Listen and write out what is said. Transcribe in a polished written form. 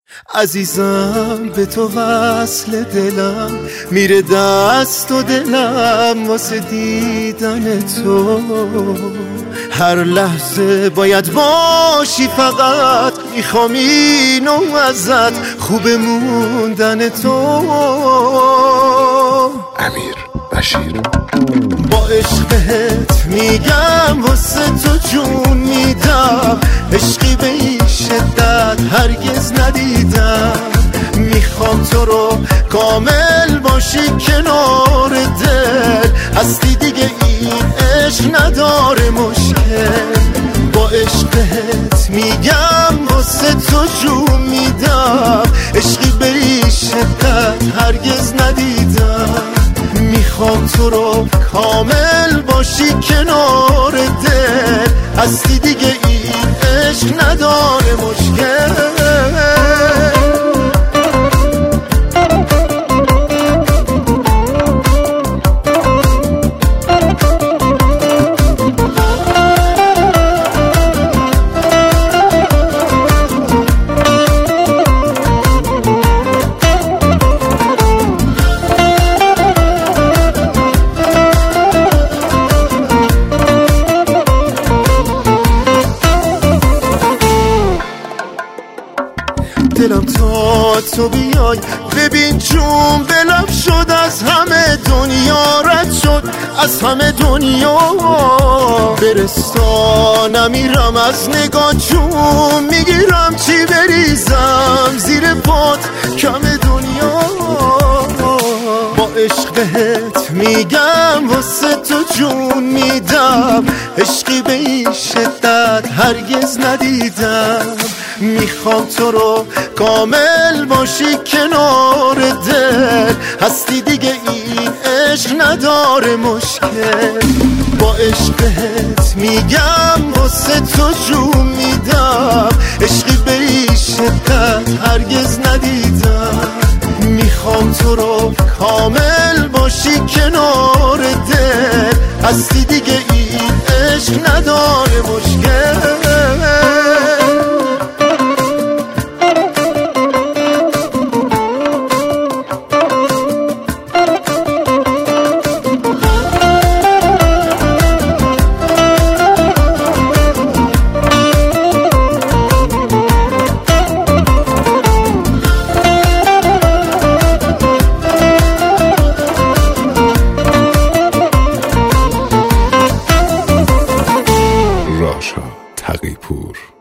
عزیزم به تو وصل دلم میره دست و دلم واسه دیدن تو. هر لحظه باید باشی فقط میخوام اینو ازت خوب موندن تو. امیر بشیر. با عشقت میگم واسه تو جون میدم، عشقی به این شدت هرگز ندیدم. میخوام تو رو کامل باشی کنار دل، هستی دیگه این عشق نداره مشکل. با عشقت میگم واسه تو جون میدم، عشقی به این شدت هرگز ندیدم. میخوام تو رو کامل باشی کنار دل، هستی دیگه این عشق نداره مشکل. دلم تا تو بیای ببین جون بلم شد، از همه دنیا رد شد، از همه دنیا برستانم میرم از نگاه جون میگیرم چی بریزم زیر پات کم دنیا. با عشق بهت میگم واسه تو جون میدم، عشقی به این شدت هرگز ندیدم. میخوام تو رو کامل باشی کنار دل، هستی دیگه این عشق نداره مشکل. با عشقت میگم واسه تو جون میدم، عشقی به این شدت هرگز ندیدم. میخوام تو رو کامل باشی کنار دل، هستی دیگه این عشق نداره مشکل. راشا تقی‌پور.